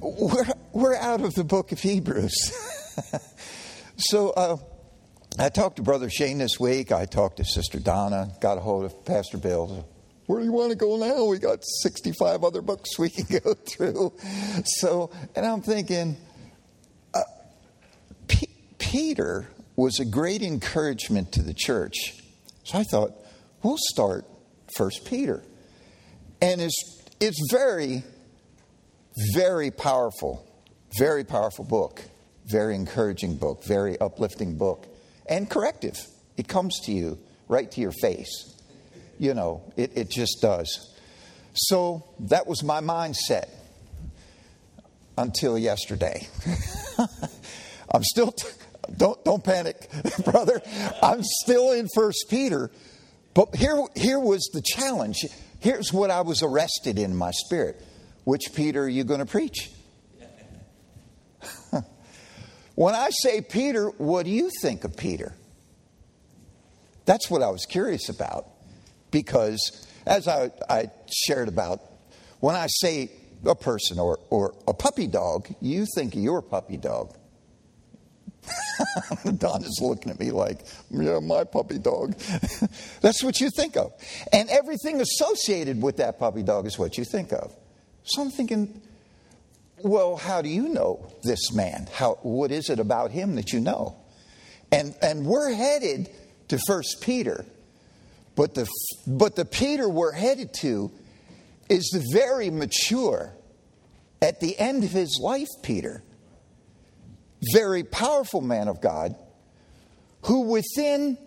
we're out of the book of Hebrews. So I talked to Brother Shane this week. I talked to Sister Donna. Got a hold of Pastor Bill. Where do you want to go now? We got 65 other books we can go through. So, and I'm thinking, Peter was a great encouragement to the church. So I thought, we'll start 1 Peter. And it's very, very powerful book, very encouraging book, very uplifting book, and corrective. It comes to you right to your face. You know, it just does. So that was my mindset until yesterday. I'm still, don't panic, brother. I'm still in 1 Peter. But here was the challenge. Here's what I was arrested in my spirit. Which Peter are you going to preach? When I say Peter, what do you think of Peter? That's what I was curious about. Because as I shared about, when I say a person or a puppy dog, you think of your puppy dog. Don is looking at me like, yeah, my puppy dog. That's what you think of. And everything associated with that puppy dog is what you think of. So I'm thinking, well, how do you know this man? What is it about him that you know? And we're headed to 1 Peter. But the Peter we're headed to is the very mature, at the end of his life, Peter. Very powerful man of God, who within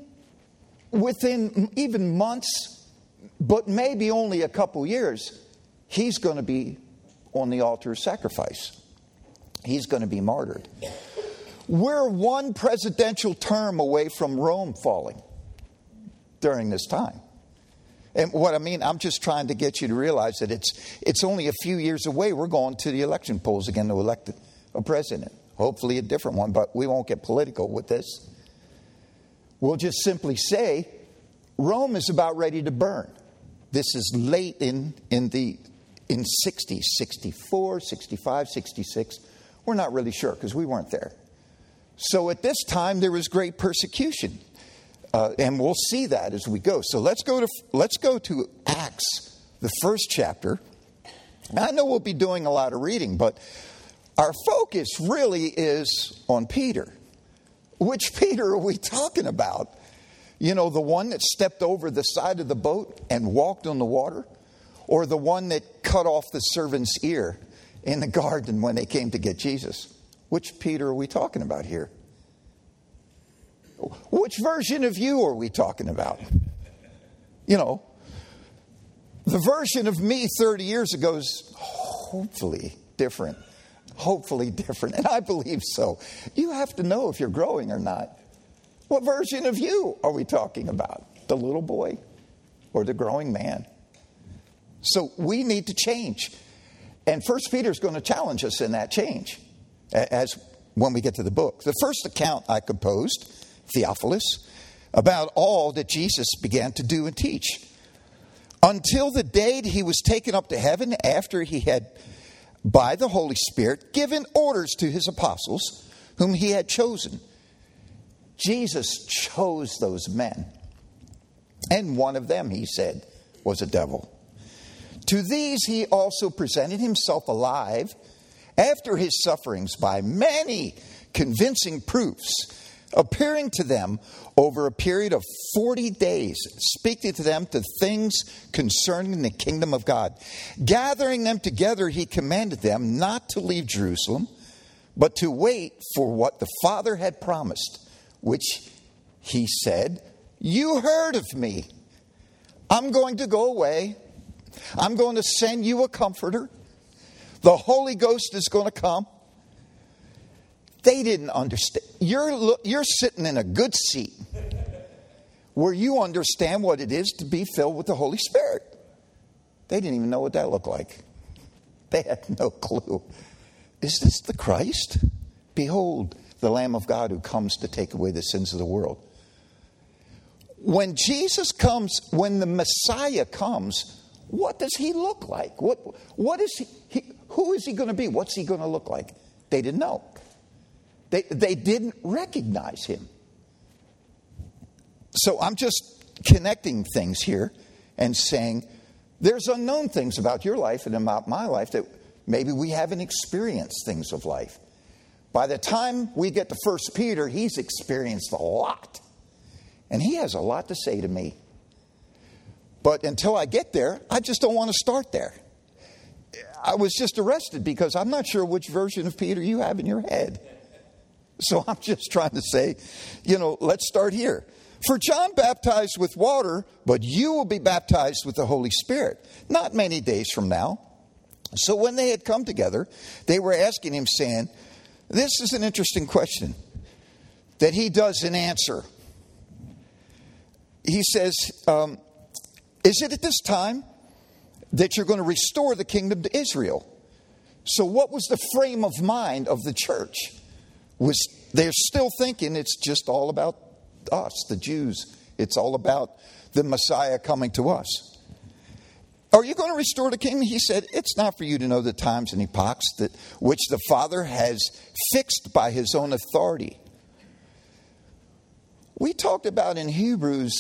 even months, but maybe only a couple years, he's going to be on the altar of sacrifice. He's going to be martyred. We're one presidential term away from Rome falling during this time. And what I mean, I'm just trying to get you to realize that it's only a few years away. We're going to the election polls again to elect a president. Hopefully a different one, but we won't get political with this. We'll just simply say Rome is about ready to burn. This is late in 60s, 64, 65, 66. We're not really sure because we weren't there. So at this time there was great persecution. And we'll see that as we go. So let's go to Acts, the first chapter. I know we'll be doing a lot of reading, but our focus really is on Peter. Which Peter are we talking about? You know, the one that stepped over the side of the boat and walked on the water? Or the one that cut off the servant's ear in the garden when they came to get Jesus? Which Peter are we talking about here? Which version of you are we talking about? You know, the version of me 30 years ago is hopefully different. Hopefully different. And I believe so. You have to know if you're growing or not. What version of you are we talking about? The little boy or the growing man? So we need to change. And 1 Peter is going to challenge us in that change as when we get to the book. The first account I composed, Theophilus, about all that Jesus began to do and teach until the day he was taken up to heaven after he had, by the Holy Spirit, given orders to his apostles whom he had chosen. Jesus chose those men. And one of them, he said, was a devil. To these he also presented himself alive after his sufferings by many convincing proofs, appearing to them over a period of 40 days, speaking to them to things concerning the kingdom of God. Gathering them together, he commanded them not to leave Jerusalem, but to wait for what the Father had promised, which he said, "You heard of me. I'm going to go away. I'm going to send you a comforter. The Holy Ghost is going to come." They didn't understand. You're sitting in a good seat where you understand what it is to be filled with the Holy Spirit. They didn't even know what that looked like. They had no clue. Is this the Christ? Behold, the Lamb of God who comes to take away the sins of the world. When Jesus comes, when the Messiah comes, what does he look like? What is he? Who is he going to be? What's he going to look like? They didn't know. They didn't recognize him. So I'm just connecting things here and saying there's unknown things about your life and about my life that maybe we haven't experienced things of life. By the time we get to 1 Peter, he's experienced a lot. And he has a lot to say to me. But until I get there, I just don't want to start there. I was just arrested because I'm not sure which version of Peter you have in your head. So I'm just trying to say, let's start here. For John baptized with water, but you will be baptized with the Holy Spirit, not many days from now. So when they had come together, they were asking him, saying, this is an interesting question that he doesn't answer. He says, is it at this time that you're going to restore the kingdom to Israel? So what was the frame of mind of the church? They're still thinking it's just all about us, the Jews. It's all about the Messiah coming to us. Are you going to restore the kingdom? He said, it's not for you to know the times and epochs which the Father has fixed by his own authority. We talked about in Hebrews,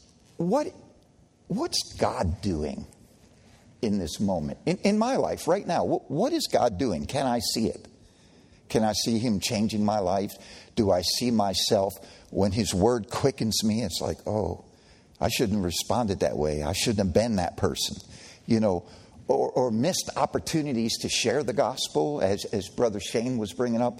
what's God doing in this moment? In my life right now, what is God doing? Can I see it? Can I see him changing my life? Do I see myself when his word quickens me? It's like, oh, I shouldn't have responded that way. I shouldn't have been that person. Or missed opportunities to share the gospel, as Brother Shane was bringing up.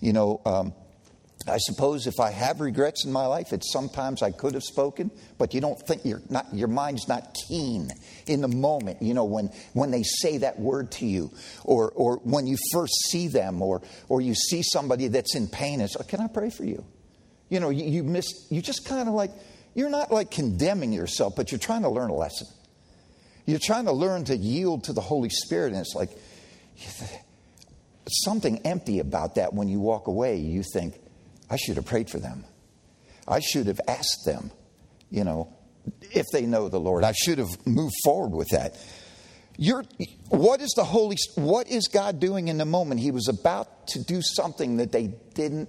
I suppose if I have regrets in my life, it's sometimes I could have spoken, but you don't think your mind's not keen in the moment, when they say that word to you, or when you first see them, or you see somebody that's in pain. It's like, can I pray for you? You just kind of like, you're not like condemning yourself, but you're trying to learn a lesson. You're trying to learn to yield to the Holy Spirit, and it's like something empty about that. When you walk away, you think, I should have prayed for them. I should have asked them, if they know the Lord. I should have moved forward with that. What is God doing in the moment? He was about to do something that they didn't,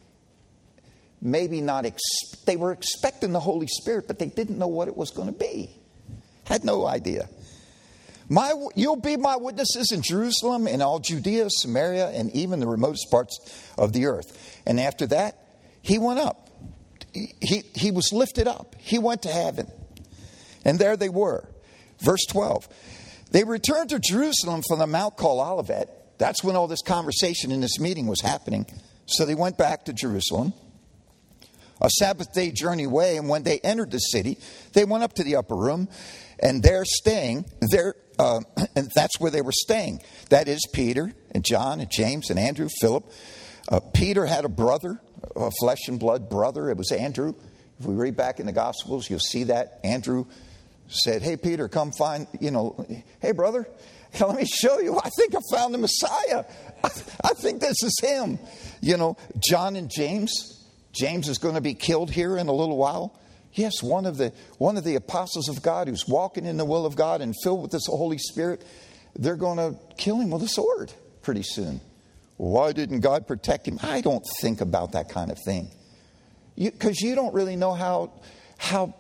they were expecting the Holy Spirit, but they didn't know what it was going to be. Had no idea. You'll be my witnesses in Jerusalem, in all Judea, Samaria, and even the remotest parts of the earth. And after that, he went up. He was lifted up. He went to heaven. And there they were. Verse 12. They returned to Jerusalem from the mount called Olivet. That's when all this conversation in this meeting was happening. So they went back to Jerusalem, a Sabbath day journey away. And when they entered the city, they went up to the upper room, and they're staying there. And that's where they were staying. That is Peter and John and James and Andrew, Philip. Peter had a brother, a flesh and blood brother. It was Andrew. If we read back in the Gospels, you'll see that. Andrew said, hey, Peter, come find, hey, brother, let me show you. I think I found the Messiah. I think this is him. John and James. James is going to be killed here in a little while. Yes, one of the apostles of God who's walking in the will of God and filled with this Holy Spirit, they're going to kill him with a sword pretty soon. Why didn't God protect him? I don't think about that kind of thing. Because you don't really know how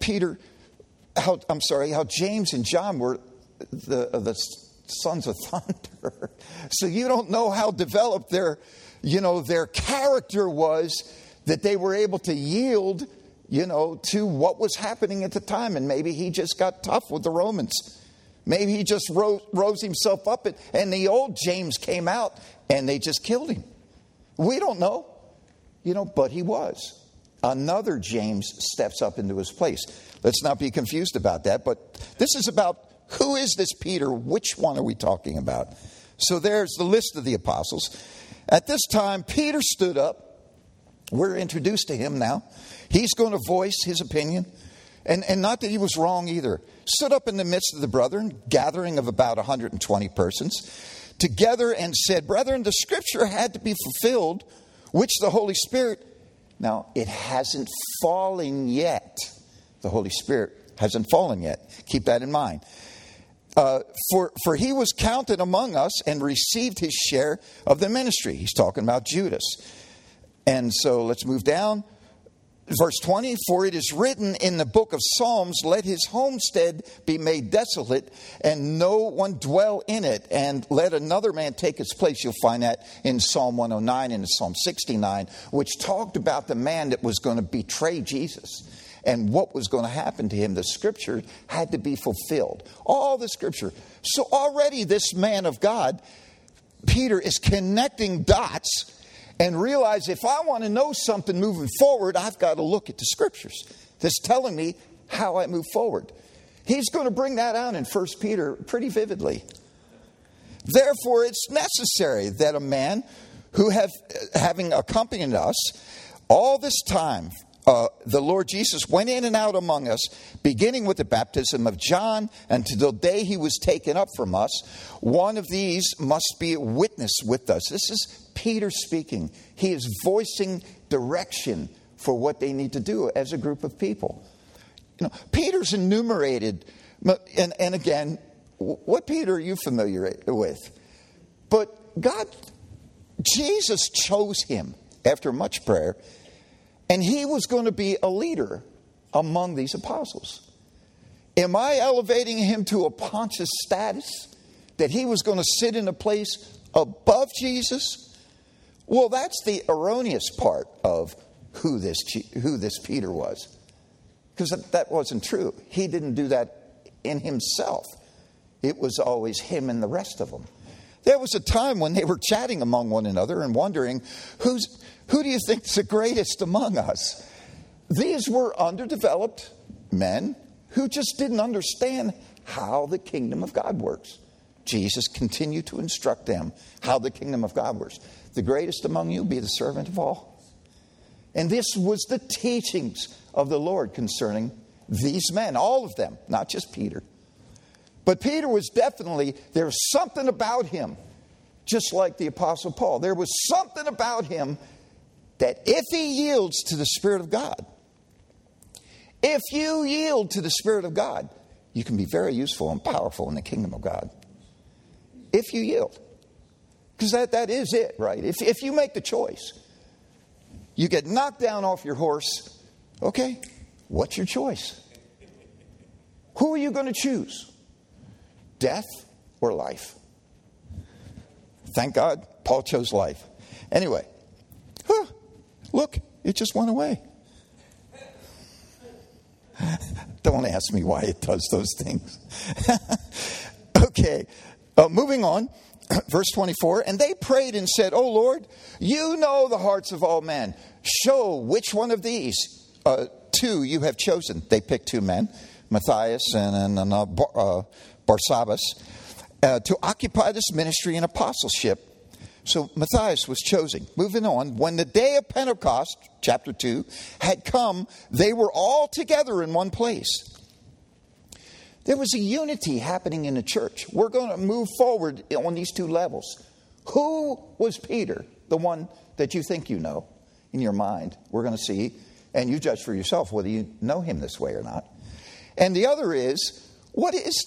James and John were the sons of thunder. So you don't know how developed their character was, that they were able to yield to what was happening at the time. And maybe he just got tough with the Romans. Maybe he just rose himself up and the old James came out and they just killed him. We don't know, but he was. Another James steps up into his place. Let's not be confused about that. But this is about, who is this Peter? Which one are we talking about? So there's the list of the apostles. At this time, Peter stood up. We're introduced to him now. He's going to voice his opinion. And not that he was wrong either. Stood up in the midst of the brethren, gathering of about 120 persons, together and said, brethren, the scripture had to be fulfilled, which the Holy Spirit... Now, it hasn't fallen yet. The Holy Spirit hasn't fallen yet. Keep that in mind. For he was counted among us and received his share of the ministry. He's talking about Judas. And so let's move down. Verse 20, for it is written in the book of Psalms, let his homestead be made desolate and no one dwell in it. And let another man take its place. You'll find that in Psalm 109 and Psalm 69, which talked about the man that was going to betray Jesus and what was going to happen to him. The scripture had to be fulfilled. All the scripture. So already this man of God, Peter, is connecting dots and realize if I want to know something moving forward, I've got to look at the scriptures that's telling me how I move forward. He's going to bring that out in 1 Peter pretty vividly. Therefore, it's necessary that a man who having accompanied us all this time, the Lord Jesus went in and out among us, beginning with the baptism of John until the day he was taken up from us. One of these must be a witness with us. This is Peter speaking. He is voicing direction for what they need to do as a group of people. You know, Peter's enumerated, and again, what Peter are you familiar with? But Jesus chose him after much prayer, and he was going to be a leader among these apostles. Am I elevating him to a Pontius status that he was going to sit in a place above Jesus? Well, that's the erroneous part of who this Peter was. Because that wasn't true. He didn't do that in himself. It was always him and the rest of them. There was a time when they were chatting among one another and wondering, who do you think is the greatest among us? These were underdeveloped men who just didn't understand how the kingdom of God works. Jesus continued to instruct them how the kingdom of God works. The greatest among you be the servant of all. And this was the teachings of the Lord concerning these men, all of them, not just Peter. But Peter was definitely, there was something about him, just like the Apostle Paul. There was something about him that if he yields to the Spirit of God, if you yield to the Spirit of God, you can be very useful and powerful in the kingdom of God. If you yield. Because that is it, right? If you make the choice, you get knocked down off your horse. Okay, what's your choice? Who are you going to choose? Death or life? Thank God, Paul chose life. Anyway, look, it just went away. Don't ask me why it does those things. Okay, moving on. Verse 24, and they prayed and said, "O Lord, you know the hearts of all men. Show which one of these two you have chosen." They picked two men, Matthias and Barsabbas, to occupy this ministry and apostleship. So Matthias was chosen. Moving on, when the day of Pentecost, chapter 2, had come, they were all together in one place. There was a unity happening in the church. We're going to move forward on these two levels. Who was Peter? The one that you think you know in your mind. We're going to see, and you judge for yourself whether you know him this way or not. And the other is, what is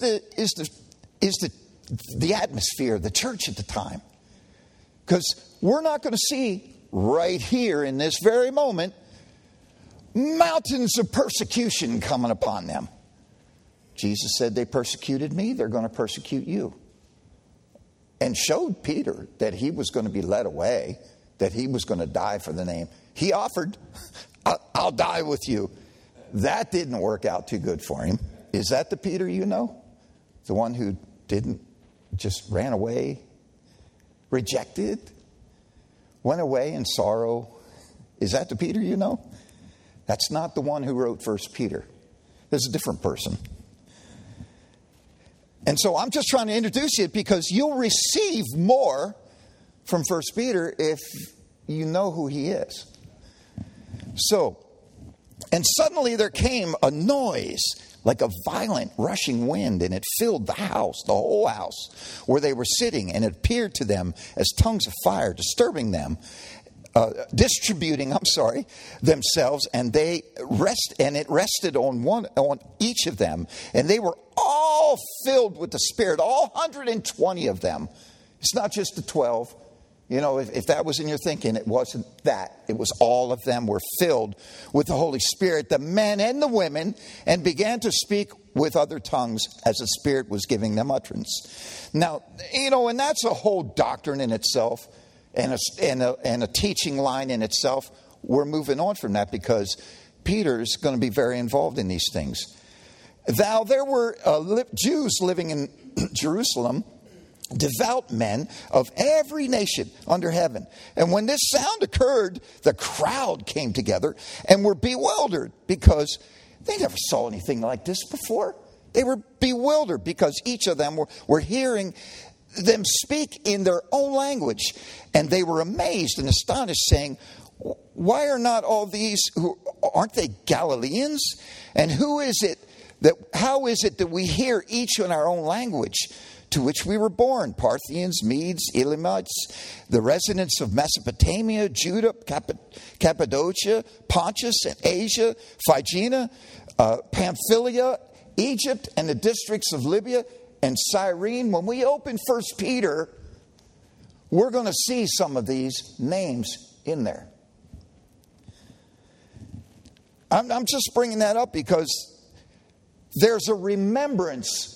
the atmosphere of the church at the time? Because we're not going to see right here in this very moment mountains of persecution coming upon them. Jesus said, they persecuted me, they're going to persecute you. And showed Peter that he was going to be led away, that he was going to die for the name. He offered, I'll die with you. That didn't work out too good for him. Is that the Peter you know? The one who didn't, just ran away, rejected, went away in sorrow? Is that the Peter you know? That's not the one who wrote 1 Peter. There's a different person. And so I'm just trying to introduce you because you'll receive more from 1 Peter if you know who he is. So, and suddenly there came a noise like a violent rushing wind, and it filled the house, the whole house, where they were sitting, and it appeared to them as tongues of fire, disturbing them. themselves, and it rested on each of them, and they were all filled with the Spirit, all 120 of them. It's not just the 12. You know, if that was in your thinking, it wasn't that. It was all of them were filled with the Holy Spirit, the men and the women, and began to speak with other tongues as the Spirit was giving them utterance. Now, you know, and that's a whole doctrine in itself, and a teaching line in itself. We're moving on from that because Peter's going to be very involved in these things. Now, there were Jews living in Jerusalem, devout men of every nation under heaven. And when this sound occurred, the crowd came together and were bewildered because they never saw anything like this before. They were bewildered because each of them were hearing them speak in their own language. And they were amazed and astonished, saying, why are not all these, aren't they Galileans? And how is it that we hear each in our own language to which we were born? Parthians, Medes, Elamites, the residents of Mesopotamia, Judah, Cappadocia, Pontus and Asia, Phrygia, Pamphylia, Egypt, and the districts of Libya and Cyrene. When we open 1 Peter, we're going to see some of these names in there. I'm just bringing that up because there's a remembrance.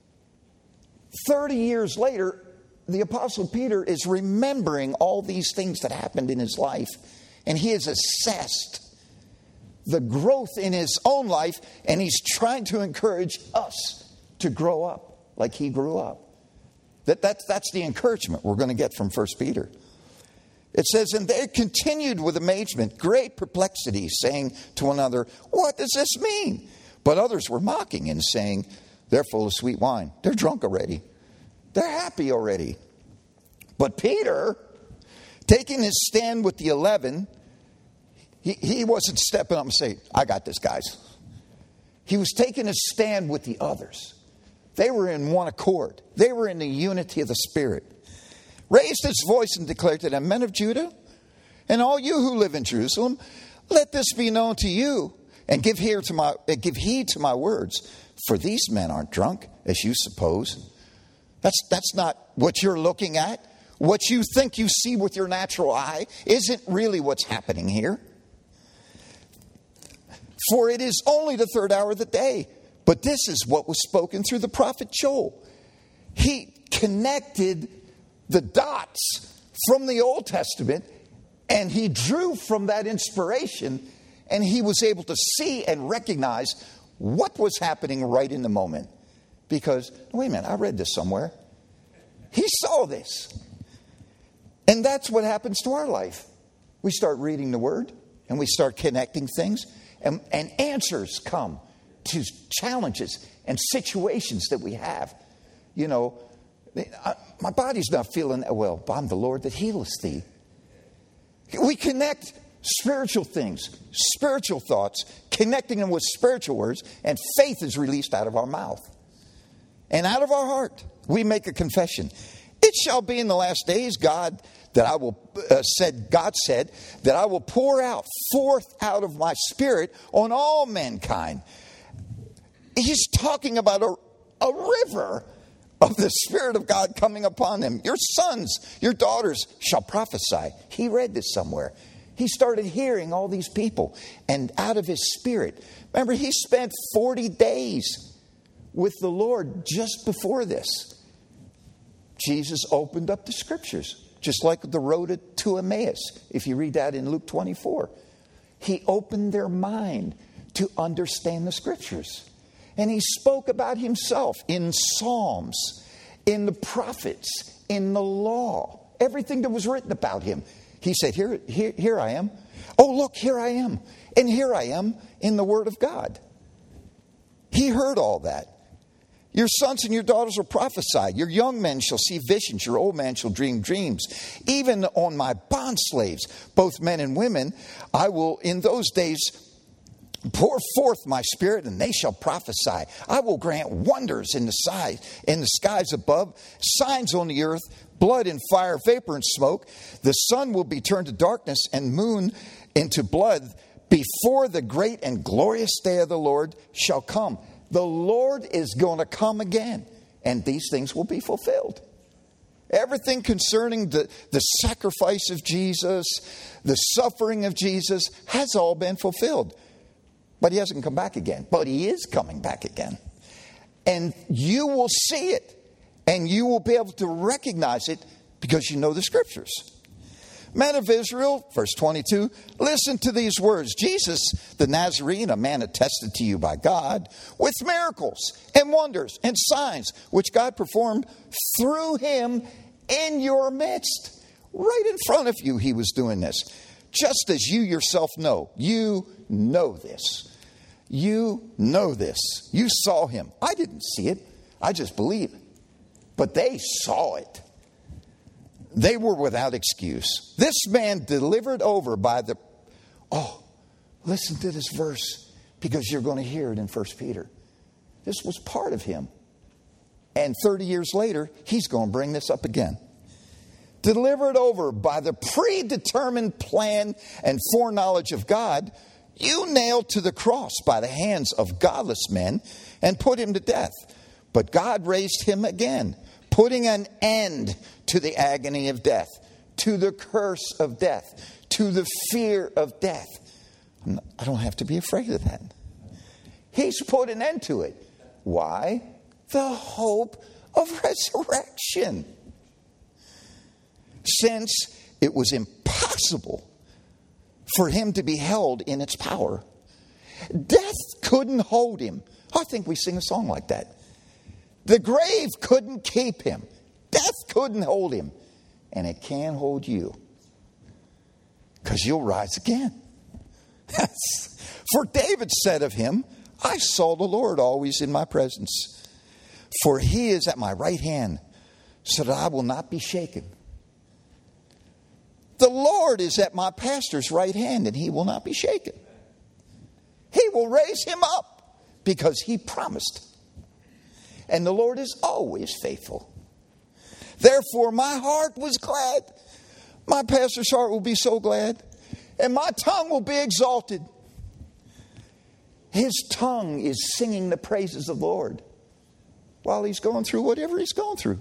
30 years later, the Apostle Peter is remembering all these things that happened in his life. And he has assessed the growth in his own life. And he's trying to encourage us to grow up like he grew up. That's the encouragement we're going to get from 1 Peter. It says, and they continued with amazement, great perplexity, saying to one another, what does this mean? But others were mocking and saying, they're full of sweet wine. They're drunk already. They're happy already. But Peter, taking his stand with the 11, he wasn't stepping up and saying, I got this, guys. He was taking his stand with the others. They were in one accord. They were in the unity of the Spirit. Raised his voice and declared to them, men of Judah, and all you who live in Jerusalem, let this be known to you, and give heed to my words. For these men aren't drunk, as you suppose. That's not what you're looking at. What you think you see with your natural eye isn't really what's happening here. For it is only the third hour of the day. But this is what was spoken through the prophet Joel. He connected the dots from the Old Testament, and he drew from that inspiration, and he was able to see and recognize what was happening right in the moment. Because, wait a minute, I read this somewhere. He saw this. And that's what happens to our life. We start reading the Word, and we start connecting things, and answers come to challenges and situations that we have. You know, my body's not feeling well, but I'm the Lord that healeth thee. We connect spiritual things, spiritual thoughts, connecting them with spiritual words, and faith is released out of our mouth. And out of our heart, we make a confession. It shall be in the last days, God said that I will pour out forth out of my Spirit on all mankind. He's talking about a river of the Spirit of God coming upon them. Your sons, your daughters shall prophesy. He read this somewhere. He started hearing all these people, and out of his Spirit. Remember, he spent 40 days with the Lord just before this. Jesus opened up the Scriptures, just like the road to Emmaus, if you read that in Luke 24. He opened their mind to understand the Scriptures. And he spoke about himself in Psalms, in the prophets, in the law, everything that was written about him. He said, here I am. Oh, look, here I am. And here I am in the Word of God. He heard all that. Your sons and your daughters will prophesy. Your young men shall see visions. Your old man shall dream dreams. Even on my bondslaves, both men and women, I will in those days pour forth my Spirit, and they shall prophesy. I will grant wonders in the skies above, signs on the earth, blood and fire, vapor and smoke. The sun will be turned to darkness and moon into blood before the great and glorious day of the Lord shall come. The Lord is going to come again, and these things will be fulfilled. Everything concerning the sacrifice of Jesus, the suffering of Jesus, has all been fulfilled. But he hasn't come back again. But he is coming back again. And you will see it. And you will be able to recognize it because you know the scriptures. Men of Israel, verse 22, listen to these words. Jesus, the Nazarene, a man attested to you by God, with miracles and wonders and signs, which God performed through him in your midst. Right in front of you, he was doing this. Just as you yourself know. You know this. You know this. You saw him. I didn't see it. I just believe it. But they saw it. They were without excuse. This man delivered over by the... Oh, listen to this verse, because you're going to hear it in 1 Peter. This was part of him. And 30 years later, he's going to bring this up again. Delivered over by the predetermined plan and foreknowledge of God, you nailed to the cross by the hands of godless men and put him to death. But God raised him again, putting an end to the agony of death, to the curse of death, to the fear of death. I don't have to be afraid of that. He's put an end to it. Why? The hope of resurrection. Since it was impossible for him to be held in its power. Death couldn't hold him. I think we sing a song like that. The grave couldn't keep him. Death couldn't hold him. And it can't hold you. Because you'll rise again. For David said of him, I saw the Lord always in my presence. For he is at my right hand, so that I will not be shaken. The Lord is at my pastor's right hand, and he will not be shaken. He will raise him up, because he promised. And the Lord is always faithful. Therefore, my heart was glad. My pastor's heart will be so glad. And my tongue will be exalted. His tongue is singing the praises of the Lord while he's going through whatever he's going through.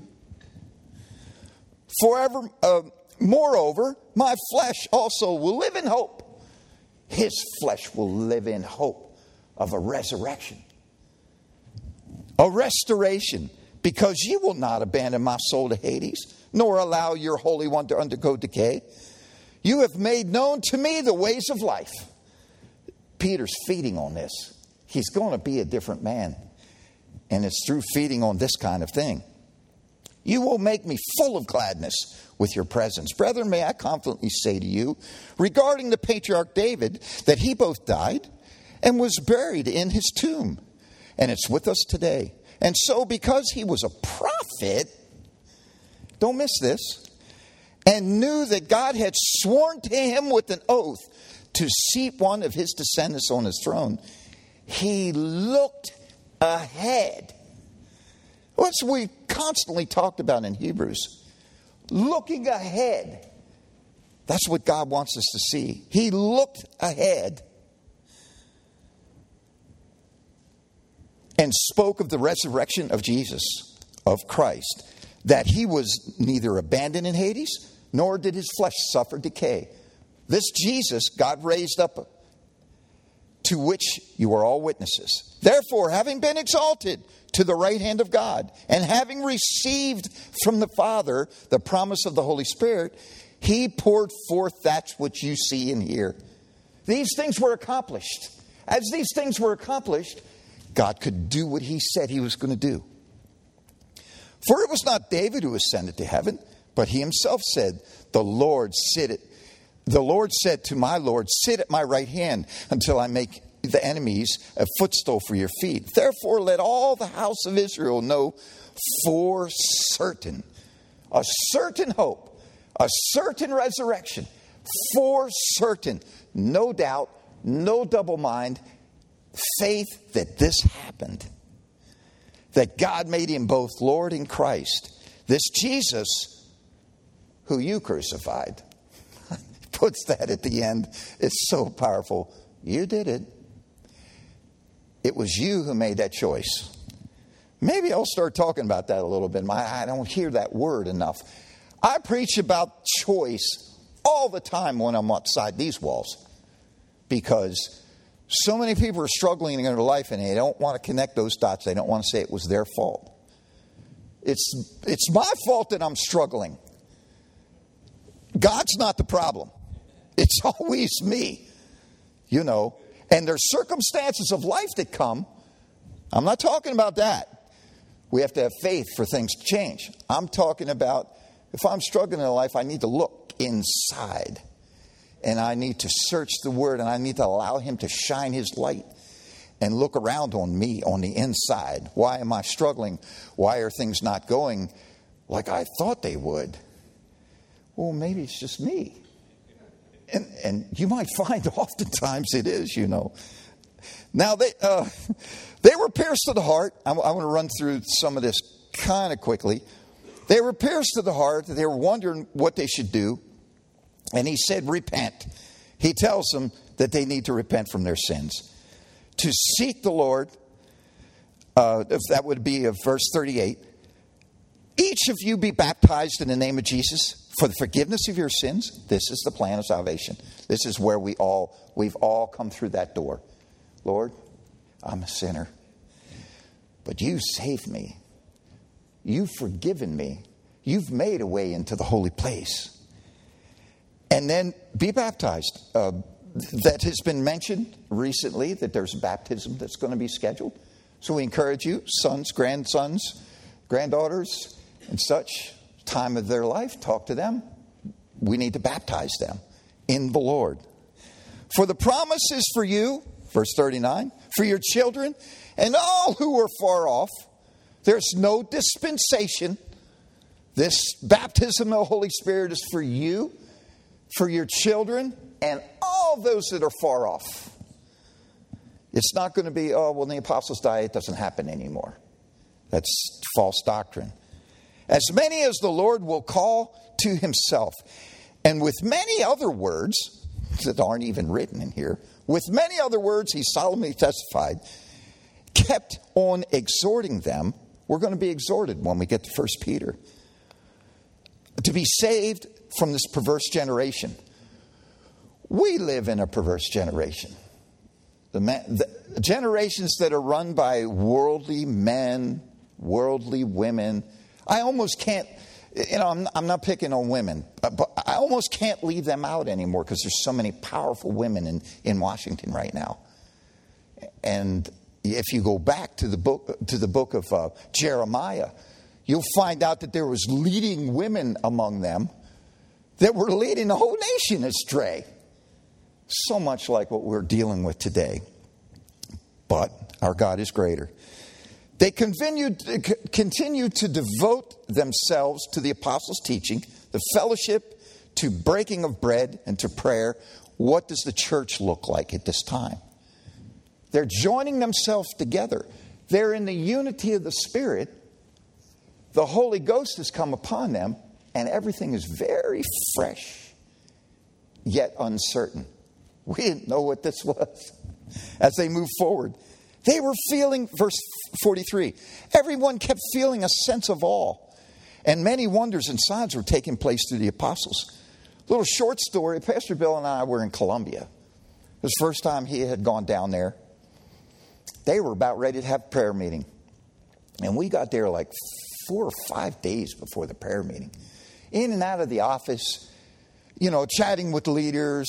Moreover, my flesh also will live in hope. His flesh will live in hope of a resurrection. A restoration, because you will not abandon my soul to Hades, nor allow your Holy One to undergo decay. You have made known to me the ways of life. Peter's feeding on this. He's going to be a different man. And it's through feeding on this kind of thing. You will make me full of gladness with your presence. Brethren, may I confidently say to you, regarding the patriarch David, that he both died and was buried in his tomb. And it's with us today. And so because he was a prophet, don't miss this, and knew that God had sworn to him with an oath to seat one of his descendants on his throne, he looked ahead. What's we constantly talked about in Hebrews? Looking ahead. That's what God wants us to see. He looked ahead and spoke of the resurrection of Jesus, of Christ, that he was neither abandoned in Hades, nor did his flesh suffer decay. This Jesus God raised up, to which you are all witnesses. Therefore, having been exalted to the right hand of God, and having received from the Father the promise of the Holy Spirit, he poured forth that which you see and hear. These things were accomplished. As these things were accomplished, God could do what he said he was going to do. For it was not David who ascended to heaven, but he himself said, the Lord said to my Lord, sit at my right hand until I make the enemies a footstool for your feet. Therefore, let all the house of Israel know for certain, a certain hope, a certain resurrection, for certain, no doubt, no double mind, faith that this happened, that God made him both Lord and Christ. This Jesus who you crucified. Puts that at the end. It's so powerful. You did it. It was you who made that choice. Maybe I'll start talking about that a little bit. I don't hear that word enough. I preach about choice all the time when I'm outside these walls, because so many people are struggling in their life and they don't want to connect those dots. They don't want to say it was their fault. It's my fault that I'm struggling. God's not the problem. It's always me, you know. And there's circumstances of life that come. I'm not talking about that. We have to have faith for things to change. I'm talking about if I'm struggling in life, I need to look inside. And I need to search the Word, and I need to allow Him to shine His light and look around on me on the inside. Why am I struggling? Why are things not going like I thought they would? Well, maybe it's just me. And you might find oftentimes it is, you know. Now, they were pierced to the heart. I want to run through some of this kind of quickly. They were pierced to the heart. They were wondering what they should do. And he said, repent. He tells them that they need to repent from their sins. To seek the Lord, if that would be verse 38. Each of you be baptized in the name of Jesus for the forgiveness of your sins. This is the plan of salvation. This is where we've all come through that door. Lord, I'm a sinner, but you saved me. You've forgiven me. You've made a way into the holy place. And then be baptized. That has been mentioned recently, that there's a baptism that's going to be scheduled. So we encourage you, sons, grandsons, granddaughters, and such, time of their life, talk to them. We need to baptize them in the Lord. For the promise is for you, verse 39, for your children and all who are far off. There's no dispensation. This baptism of the Holy Spirit is for you, for your children, and all those that are far off. It's not going to be, when the apostles die, it doesn't happen anymore. That's false doctrine. As many as the Lord will call to himself. And with many other words that aren't even written in here, with many other words he solemnly testified, kept on exhorting them. We're going to be exhorted when we get to 1 Peter. To be saved from this perverse generation. We live in a perverse generation. The generations that are run by worldly men, worldly women. I almost can't, I'm not picking on women, but I almost can't leave them out anymore because there's so many powerful women in Washington right now. And if you go back to the book of Jeremiah, you'll find out that there was leading women among them that were leading the whole nation astray. So much like what we're dealing with today. But our God is greater. They continue to devote themselves to the apostles' teaching, the fellowship, to breaking of bread, and to prayer. What does the church look like at this time? They're joining themselves together. They're in the unity of the Spirit. The Holy Ghost has come upon them, and everything is very fresh, yet uncertain. We didn't know what this was as they moved forward. They were feeling, verse 43, everyone kept feeling a sense of awe. And many wonders and signs were taking place through the apostles. Little short story, Pastor Bill and I were in Colombia. It was the first time he had gone down there. They were about ready to have a prayer meeting. And we got there like 4 or 5 days before the prayer meeting. In and out of the office, chatting with leaders.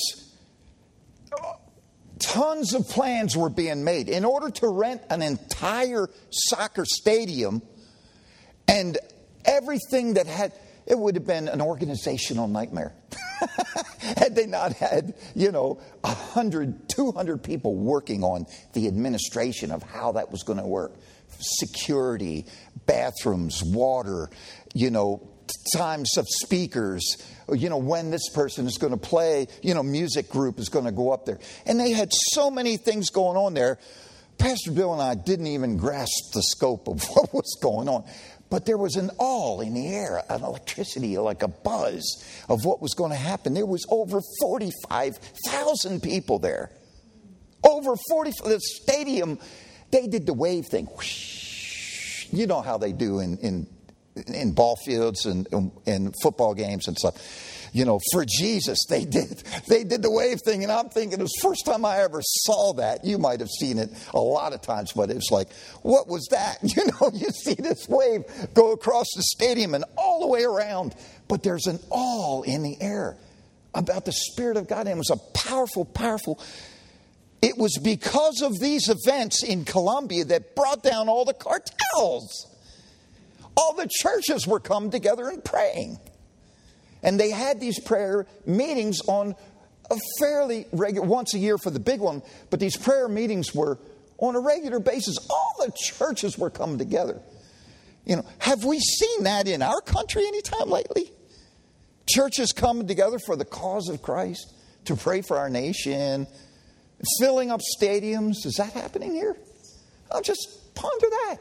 Tons of plans were being made in order to rent an entire soccer stadium, and everything that it would have been an organizational nightmare. Had they not had, 100, 200 people working on the administration of how that was going to work. Security, bathrooms, water, times of speakers, when this person is going to play, music group is going to go up there. And they had so many things going on there. Pastor Bill and I didn't even grasp the scope of what was going on. But there was an awe in the air, an electricity, like a buzz of what was going to happen. There was over 45,000 people there. Over 40, the stadium, they did the wave thing. Whoosh. You know how they do in ball fields and football games and stuff. You know, for Jesus, they did the wave thing. And I'm thinking, it was the first time I ever saw that. You might have seen it a lot of times, but it's like, what was that? You know, you see this wave go across the stadium and all the way around. But there's an awe in the air about the Spirit of God. And it was a powerful, powerful. It was because of these events in Colombia that brought down all the cartels. All the churches were coming together and praying. And they had these prayer meetings on a fairly regular, once a year for the big one, but these prayer meetings were on a regular basis. All the churches were coming together. You know, have we seen that in our country anytime lately? Churches coming together for the cause of Christ, to pray for our nation, filling up stadiums. Is that happening here? I'll just ponder that.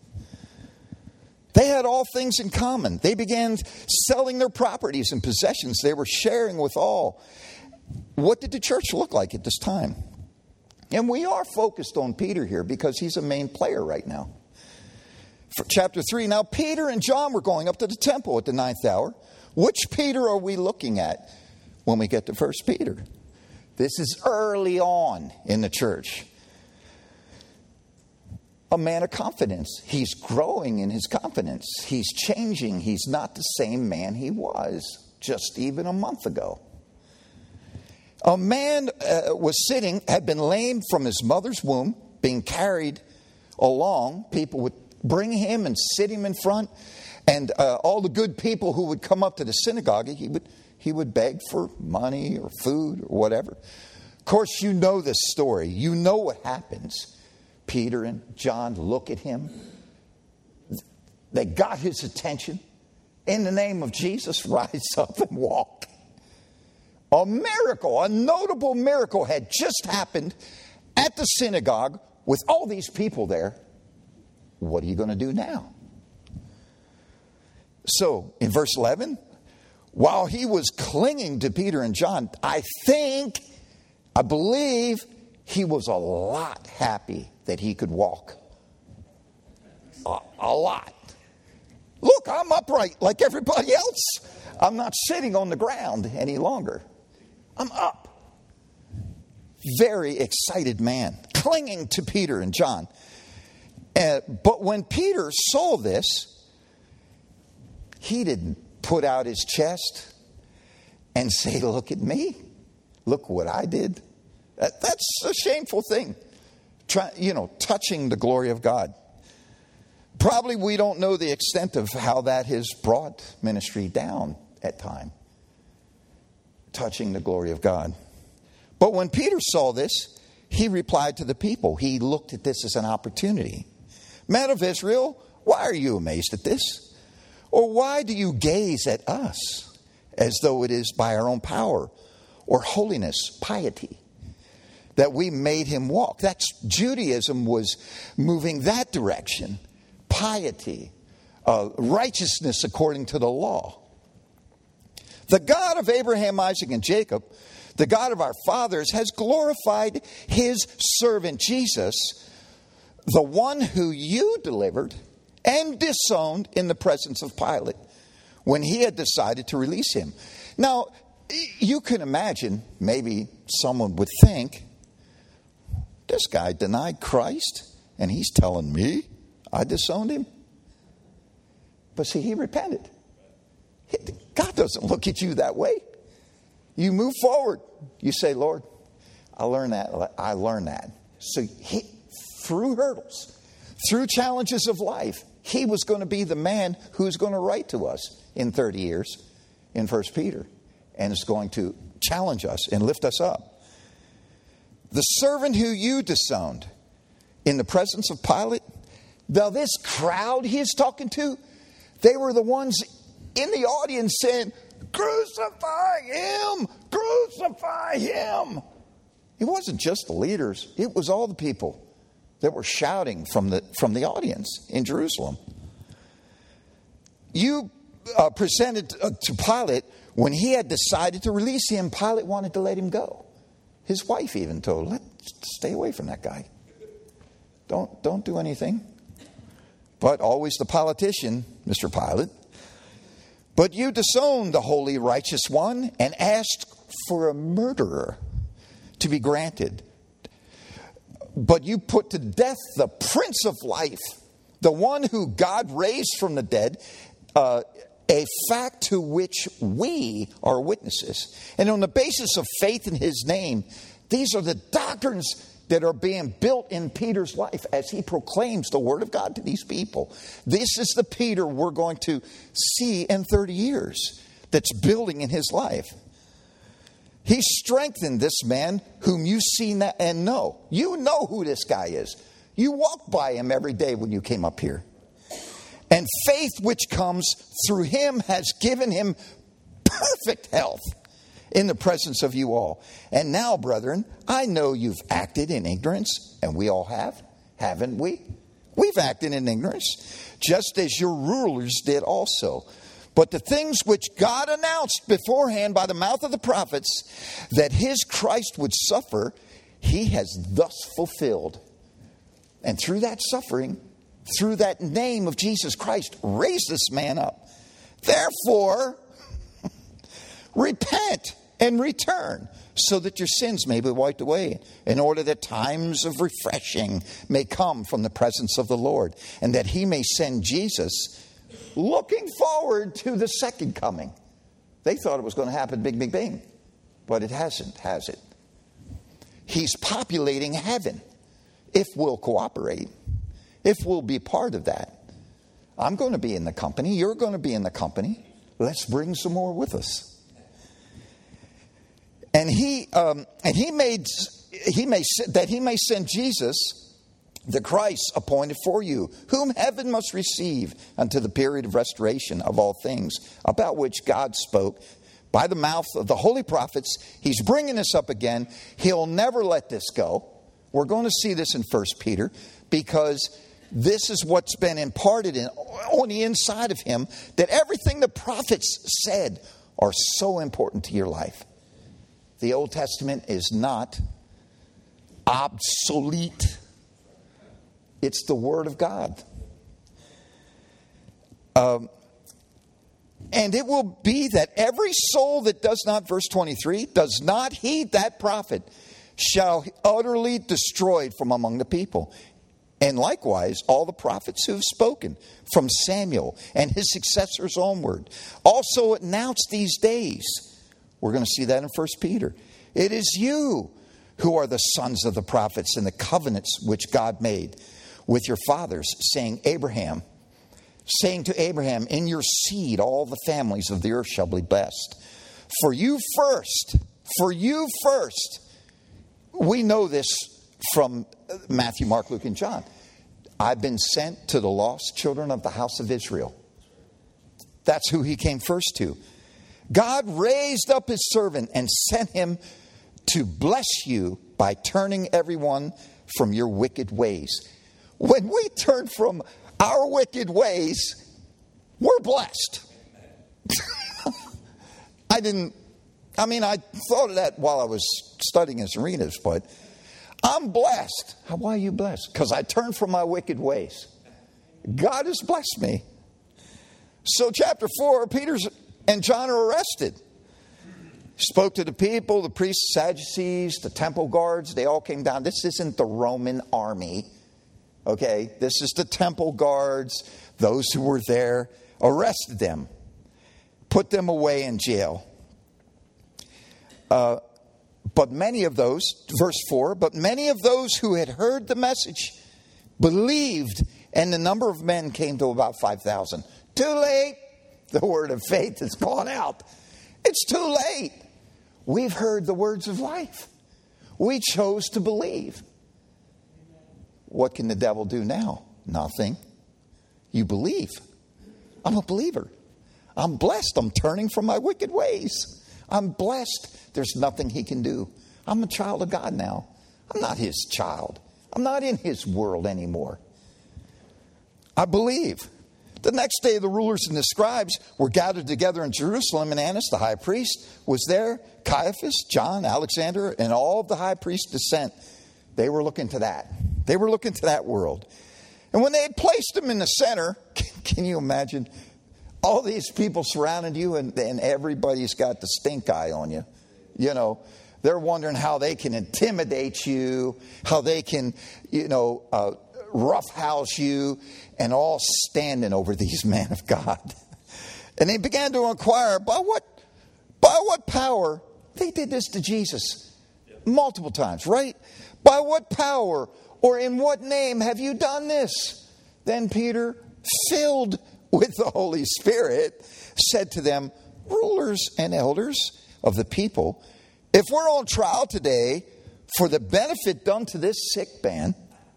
They had all things in common. They began selling their properties and possessions. They were sharing with all. What did the church look like at this time? And we are focused on Peter here because he's a main player right now. For chapter 3, now Peter and John were going up to the temple at the 9th hour. Which Peter are we looking at when we get to 1 Peter? This is early on in the church. A man of confidence. He's growing in his confidence. He's changing. He's not the same man he was just even a month ago. A man was sitting, had been lame from his mother's womb, being carried along. People would bring him and sit him in front. And all the good people who would come up to the synagogue, he would beg for money or food or whatever. Of course, you know this story. You know what happens. Peter and John look at him. They got his attention. In the name of Jesus, rise up and walk. A miracle, a notable miracle had just happened at the synagogue with all these people there. What are you going to do now? So, in verse 11, while he was clinging to Peter and John, I believe he was a lot happy that he could walk. A lot. Look, I'm upright like everybody else. I'm not sitting on the ground any longer. I'm up. Very excited man, clinging to Peter and John. But when Peter saw this, he didn't put out his chest and say, look at me. Look what I did. That's a shameful thing. Touching the glory of God. Probably we don't know the extent of how that has brought ministry down at time. Touching the glory of God. But when Peter saw this, he replied to the people. He looked at this as an opportunity. Men of Israel, why are you amazed at this? Or why do you gaze at us as though it is by our own power or holiness, piety, that we made him walk? That's Judaism was moving that direction. Piety, righteousness according to the law. The God of Abraham, Isaac, and Jacob, the God of our fathers, has glorified his servant Jesus, the one who you delivered and disowned in the presence of Pilate when he had decided to release him. Now, you can imagine, maybe someone would think, this guy denied Christ and he's telling me I disowned him. But see, he repented. God doesn't look at you that way. You move forward. You say, Lord, I learned that. So through hurdles, through challenges of life, he was going to be the man who's going to write to us in 30 years in 1 Peter. And is going to challenge us and lift us up. The servant who you disowned in the presence of Pilate. Now this crowd he is talking to, they were the ones in the audience saying, crucify him, crucify him. It wasn't just the leaders. It was all the people that were shouting from the audience in Jerusalem. you presented to Pilate when he had decided to release him. Pilate wanted to let him go. His wife even told him, stay away from that guy. Don't do anything. But always the politician, Mr. Pilate. But you disowned the holy, righteous one and asked for a murderer to be granted. But you put to death the Prince of Life, the one who God raised from the dead, a fact to which we are witnesses. And on the basis of faith in his name, these are the doctrines that are being built in Peter's life as he proclaims the word of God to these people. This is the Peter we're going to see in 30 years that's building in his life. He strengthened this man whom you see and know. You know who this guy is. You walked by him every day when you came up here. And faith which comes through him has given him perfect health in the presence of you all. And now, brethren, I know you've acted in ignorance, and we all have, haven't we? We've acted in ignorance, just as your rulers did also. But the things which God announced beforehand by the mouth of the prophets, that his Christ would suffer, he has thus fulfilled. And through that suffering, through that name of Jesus Christ, raised this man up. Therefore, repent and return, so that your sins may be wiped away, in order that times of refreshing may come from the presence of the Lord, and that he may send Jesus, looking forward to the second coming. They thought it was going to happen big, big, bang. But it hasn't, has it? He's populating heaven, if we'll cooperate, if we'll be part of that. I'm going to be in the company. You're going to be in the company. Let's bring some more with us. And he may send Jesus, the Christ appointed for you, whom heaven must receive unto the period of restoration of all things, about which God spoke by the mouth of the holy prophets. He's bringing this up again. He'll never let this go. We're going to see this in 1 Peter, because this is what's been imparted on the inside of him, that everything the prophets said are so important to your life. The Old Testament is not obsolete. It's the Word of God. And it will be that every soul that does not, verse 23, does not heed that prophet shall utterly destroyed from among the people. And likewise, all the prophets who have spoken from Samuel and his successors onward also announced these days. We're going to see that in 1 Peter. It is you who are the sons of the prophets and the covenants which God made with your fathers, saying to Abraham, in your seed all the families of the earth shall be blessed. For you first, we know this from Matthew, Mark, Luke, and John. I've been sent to the lost children of the house of Israel. That's who he came first to. God raised up his servant and sent him to bless you by turning everyone from your wicked ways. When we turn from our wicked ways, we're blessed. I thought of that while I was studying in Serena's, but I'm blessed. Why are you blessed? Because I turned from my wicked ways. God has blessed me. So chapter 4, Peter and John are arrested. Spoke to the people, the priests, Sadducees, the temple guards. They all came down. This isn't the Roman army. Okay, this is the temple guards. Those who were there arrested them, put them away in jail. But many of those, verse 4, but many of those who had heard the message believed, and the number of men came to about 5,000. Too late. The word of faith has gone out. It's too late. We've heard the words of life. We chose to believe. What can the devil do now? Nothing. You believe. I'm a believer. I'm blessed. I'm turning from my wicked ways. I'm blessed. There's nothing he can do. I'm a child of God now. I'm not his child. I'm not in his world anymore. I believe. The next day, the rulers and the scribes were gathered together in Jerusalem, and Annas, the high priest, was there. Caiaphas, John, Alexander, and all of the high priest's descent. They were looking to that. They were looking to that world. And when they had placed him in the center, can you imagine? All these people surrounded you, and everybody's got the stink eye on you. You know, they're wondering how they can intimidate you, how they can, roughhouse you, and all standing over these men of God. And they began to inquire, by what power? They did this to Jesus multiple times, right? By what power or in what name have you done this? Then Peter, filled with the Holy Spirit, said to them, rulers and elders of the people, if we're on trial today for the benefit done to this sick man,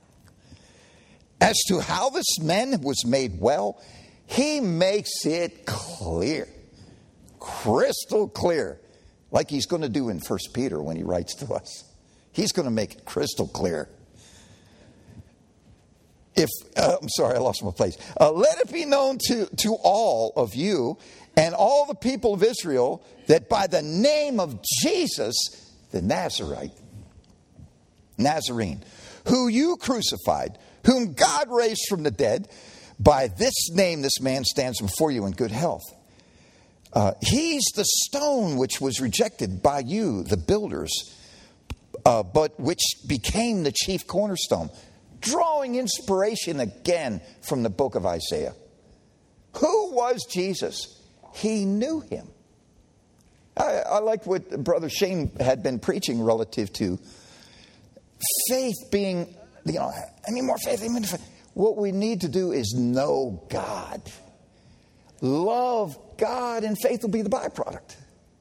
as to how this man was made well, he makes it clear, crystal clear, like he's going to do in 1 Peter when he writes to us. He's going to make it crystal clear. I'm sorry, I lost my place. Let it be known to all of you and all the people of Israel that by the name of Jesus, the Nazarene, who you crucified, whom God raised from the dead, by this name this man stands before you in good health. He's the stone which was rejected by you, the builders, but which became the chief cornerstone. Drawing inspiration again from the book of Isaiah. Who was Jesus? He knew him. I liked what Brother Shane had been preaching relative to faith being, I need more faith. What we need to do is know God. Love God, and faith will be the byproduct.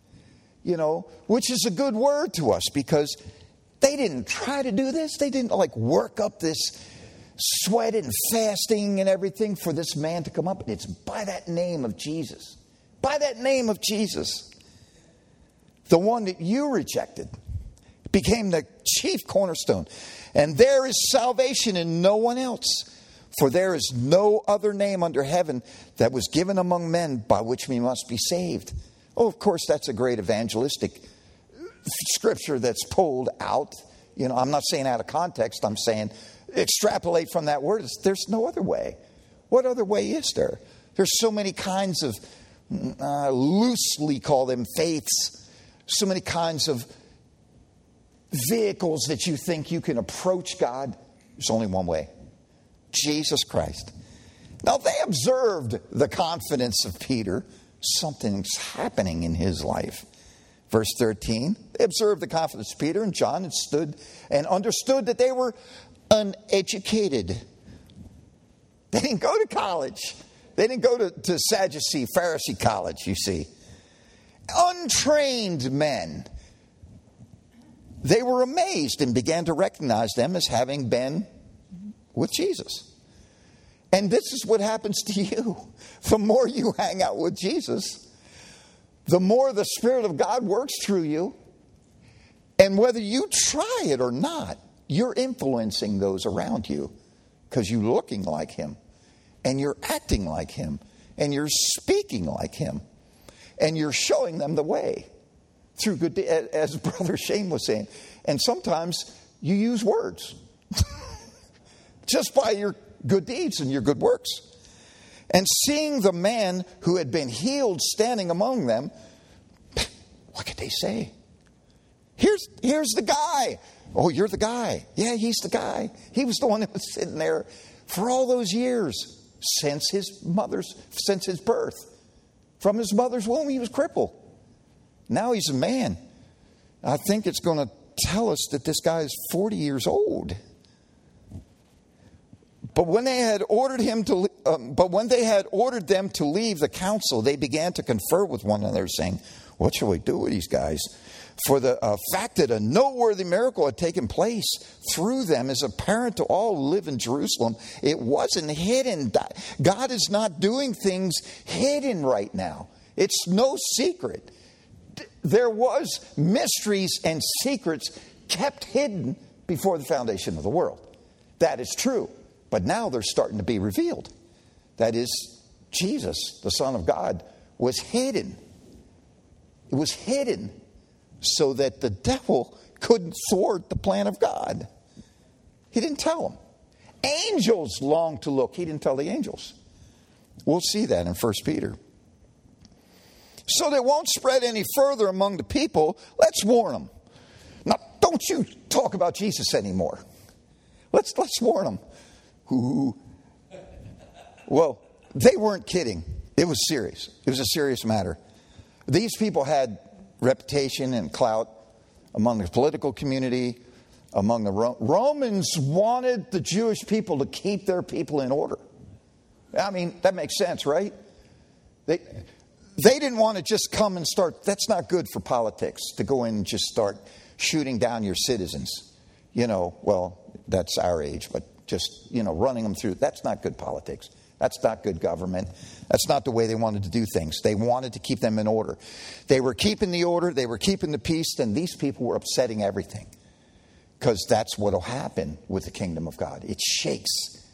Which is a good word to us, because they didn't try to do this. They didn't work up this sweat and fasting and everything for this man to come up. It's by that name of Jesus. By that name of Jesus. The one that you rejected became the chief cornerstone. And there is salvation in no one else. For there is no other name under heaven that was given among men by which we must be saved. Oh, of course, that's a great evangelistic scripture that's pulled out. I'm not saying out of context. I'm saying extrapolate from that word. There's no other way. What other way is there? There's so many kinds of, loosely call them faiths, so many kinds of vehicles that you think you can approach God. There's only one way. Jesus Christ. Now they observed the confidence of Peter. Something's happening in his life. Verse 13, they observed the confidence of Peter and John and stood and understood that they were uneducated. They didn't go to college. They didn't go to Sadducee, Pharisee college, you see. Untrained men. They were amazed and began to recognize them as having been with Jesus. And this is what happens to you. The more you hang out with Jesus, the more the Spirit of God works through you. And whether you try it or not, you're influencing those around you, because you're looking like him, and you're acting like him, and you're speaking like him, and you're showing them the way through good, as Brother Shane was saying. And sometimes you use words just by your good deeds and your good works. And seeing the man who had been healed standing among them, what could they say? Here's the guy. Oh, you're the guy. Yeah, he's the guy. He was the one that was sitting there for all those years since his birth. From his mother's womb, he was crippled. Now he's a man. I think it's going to tell us that this guy is 40 years old. But when they had ordered them to leave the council, they began to confer with one another, saying, "What shall we do with these guys?" For the fact that a noteworthy miracle had taken place through them is apparent to all who live in Jerusalem. It wasn't hidden. God is not doing things hidden right now. It's no secret. There was mysteries and secrets kept hidden before the foundation of the world. That is true. But now they're starting to be revealed. That is, Jesus, the Son of God, was hidden. It was hidden so that the devil couldn't thwart the plan of God. He didn't tell them. Angels longed to look. He didn't tell the angels. We'll see that in 1 Peter. So they won't spread any further among the people. Let's warn them. Now, don't you talk about Jesus anymore. Let's warn them. Ooh. Well, they weren't kidding. It was serious. It was a serious matter. These people had reputation and clout among the political community, among the Romans wanted the Jewish people to keep their people in order. I mean, that makes sense, right? They didn't want to just come and start. That's not good for politics, to go in and just start shooting down your citizens. Well, that's our age, but just, running them through. That's not good politics. That's not good government. That's not the way they wanted to do things. They wanted to keep them in order. They were keeping the order. They were keeping the peace. And these people were upsetting everything. Because that's what will happen with the kingdom of God. It shakes